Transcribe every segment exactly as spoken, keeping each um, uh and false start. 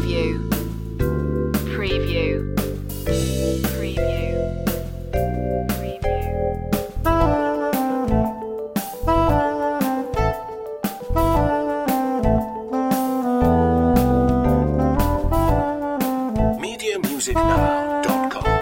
Preview. Preview. Preview. media music now dot com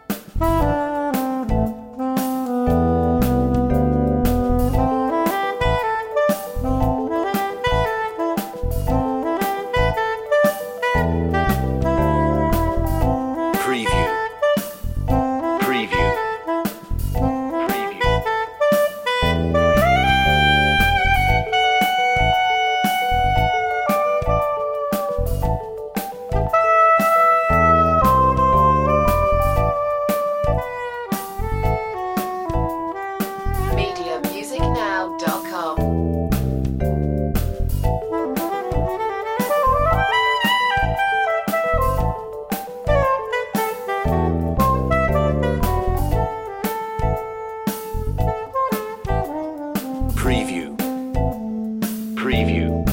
Preview. Preview. Preview. media music now dot com. Preview. Preview.